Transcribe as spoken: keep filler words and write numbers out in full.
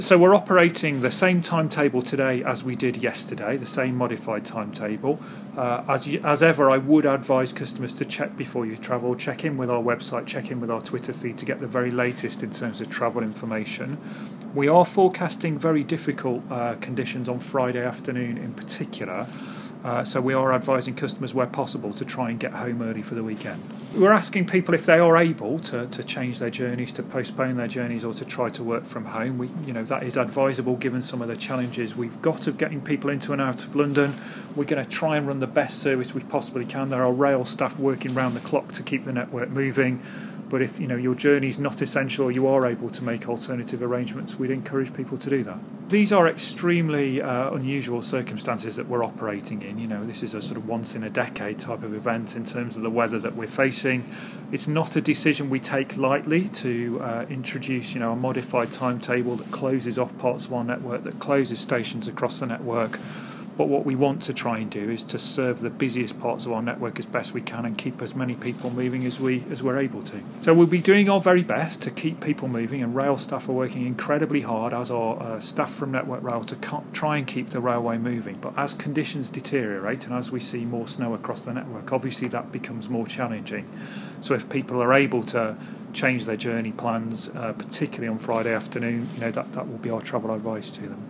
So we're operating the same timetable today as we did yesterday, the same modified timetable. Uh, as, you, as ever, I would advise customers to check before you travel, check in with our website, check in with our Twitter feed to get the very latest in terms of travel information. We are forecasting very difficult uh, conditions on Friday afternoon in particular. Uh, so we are advising customers where possible to try and get home early for the weekend. We're asking people if they are able to, to change their journeys, to postpone their journeys, or to try to work from home. We, you know, that is advisable given some of the challenges we've got of getting people into and out of London. We're going to try and run the best service we possibly can. There are rail staff working round the clock to keep the network moving. But if you know your journey is not essential, or you are able to make alternative arrangements, we'd encourage people to do that. These are extremely uh, unusual circumstances that we're operating in. You know, this is a sort of once in a decade type of event in terms of the weather that we're facing. It's not a decision we take lightly to uh, introduce, you know, a modified timetable that closes off parts of our network, that closes stations across the network. But what we want to try and do is to serve the busiest parts of our network as best we can and keep as many people moving as, we, as we're able to. So we'll be doing our very best to keep people moving, and rail staff are working incredibly hard, as are uh, staff from Network Rail, to co- try and keep the railway moving. But as conditions deteriorate and as we see more snow across the network, obviously that becomes more challenging. So if people are able to change their journey plans, uh, particularly on Friday afternoon, you know, that, that will be our travel advice to them.